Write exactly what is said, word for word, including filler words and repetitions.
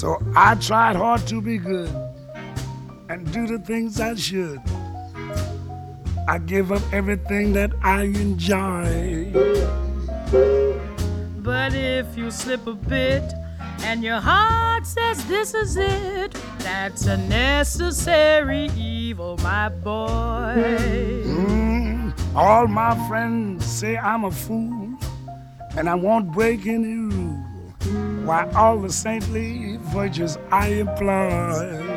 So I tried hard to be good and do the things I should. I give up everything that I enjoy. But if you slip a bit and your heart says this is it, that's a necessary evil, my boy. Mm, all my friends say I'm a fool and I won't break any rule. Why all the saintly virtues I employ.